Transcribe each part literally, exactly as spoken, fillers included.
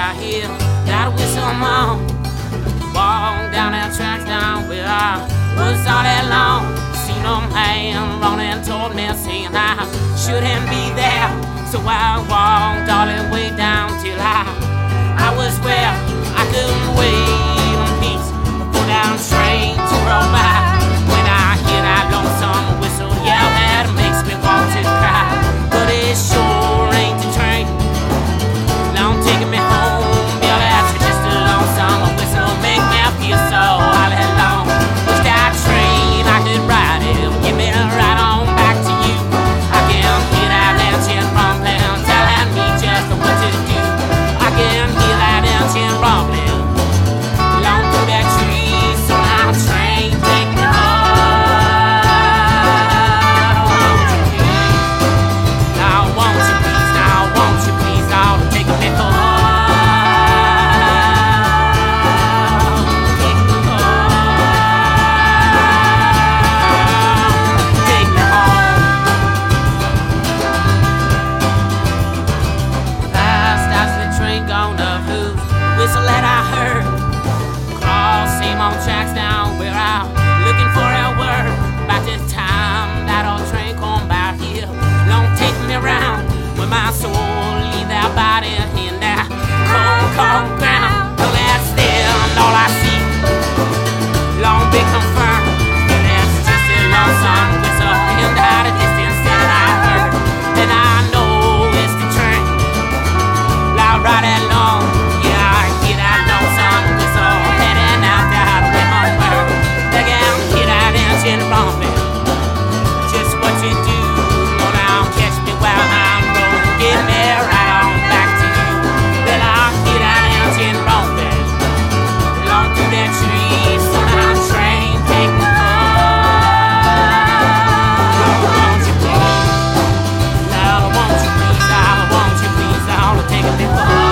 I hear that whistle moan. Walk down that track down where I was all alone. Seen a man running toward me saying I shouldn't be there. So I walked all the way down till I, I was where I couldn't wait in peace for that train to roll by. When I hear that lonesome whistle, yeah, that makes me want to cry. But it sure ain't the train long taking me home. Yeah, that's just a lonesome whistle make me feel so all alone. Wish that train I could ride it, get me right on back to you. I can hear that engine rumbling, telling me just what to do. I can hear that engine rumbling along through that tree. So now train take me home. Now won't you please, now won't you please, now take me home. Whistle that I heard cross same old tracks down where I'm looking for a word. About the time that old train come by here, long take me around with my soul leave that body in that cold, cold ground. Well, that's still all I see, long be confirmed. That's just a lonesome whistle in that distance that I heard. And I know it's the train loud right along. Just what you do, Lord, I'll catch me while I'm rolling. Get me right on back to you. Then I'll hear that engine rumbling along through that tree. So now train take me home. Lord, won't you please? Lord, won't you please? Lord, won't you please? Lord, take me home.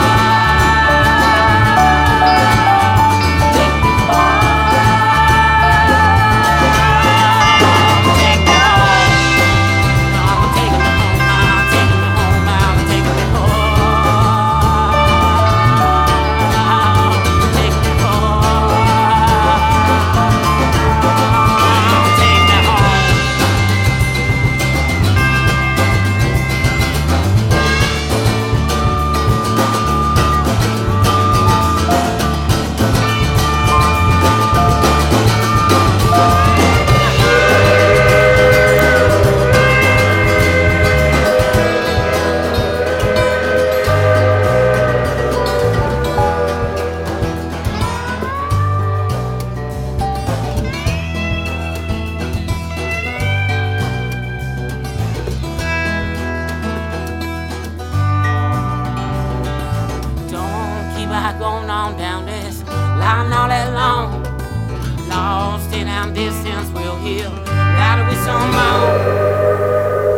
Going on down this line all alone, lost in our distance, we'll hear that we some more.